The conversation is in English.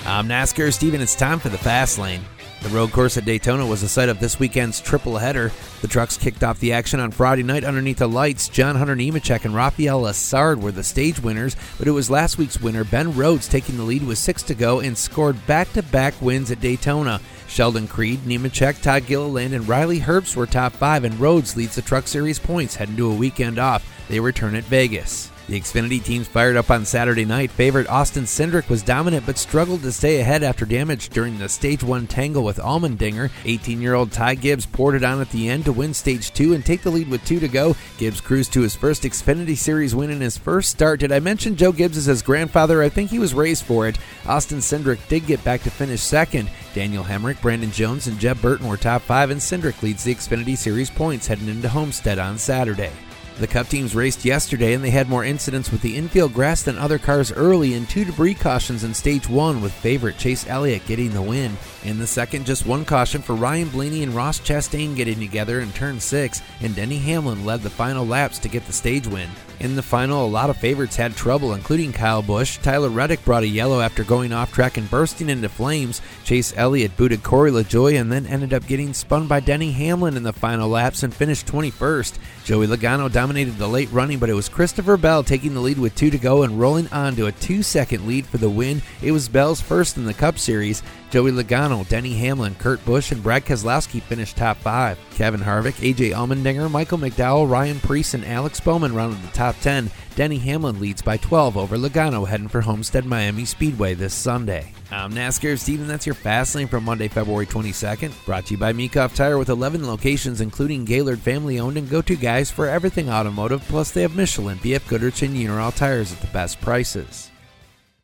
I'm NASCAR Steven. It's time for the Fast Lane. The road course at Daytona was the site of this weekend's triple header. The trucks kicked off the action on Friday night underneath the lights. John Hunter Nemechek and Rafael Lessard were the stage winners, but it was last week's winner, Ben Rhodes, taking the lead with 6 to go and scored back-to-back wins at Daytona. Sheldon Creed, Nemechek, Todd Gilliland, and Riley Herbst were top 5, and Rhodes leads the Truck Series points heading to a weekend off. They return at Vegas. The Xfinity teams fired up on Saturday night. Favorite Austin Cindric was dominant but struggled to stay ahead after damage during the Stage 1 tangle with Allmendinger. 18-year-old Ty Gibbs poured it on at the end to win Stage 2 and take the lead with 2 to go. Gibbs cruised to his first Xfinity Series win in his first start. Did I mention Joe Gibbs is his grandfather? I think he was raised for it. Austin Cindric did get back to finish second. Daniel Hemrick, Brandon Jones, and Jeb Burton were top 5, and Cindric leads the Xfinity Series points heading into Homestead on Saturday. The Cup teams raced yesterday, and they had more incidents with the infield grass than other cars early, and 2 debris cautions in Stage 1, with favorite Chase Elliott getting the win. In the second, just 1 caution for Ryan Blaney and Ross Chastain getting together in Turn 6, and Denny Hamlin led the final laps to get the stage win. In the final, a lot of favorites had trouble, including Kyle Busch. Tyler Reddick brought a yellow after going off track and bursting into flames. Chase Elliott booted Corey LaJoie and then ended up getting spun by Denny Hamlin in the final laps and finished 21st. Joey Logano dominated the late running, but it was Christopher Bell taking the lead with 2 to go and rolling on to a 2-second lead for the win. It was Bell's first in the Cup Series. Joey Logano, Denny Hamlin, Kurt Busch, and Brad Keselowski finished top 5. Kevin Harvick, AJ Allmendinger, Michael McDowell, Ryan Preece, and Alex Bowman rounded the top 10. Denny Hamlin leads by 12 over Logano heading for Homestead Miami Speedway this Sunday. I'm NASCAR Steven. That's your Fast Lane for Monday, February 22nd. Brought to you by Meekhoff Tire with 11 locations, including Gaylord family-owned and go-to guys for everything automotive. Plus, they have Michelin, BF Goodrich, and Uniroyal tires at the best prices.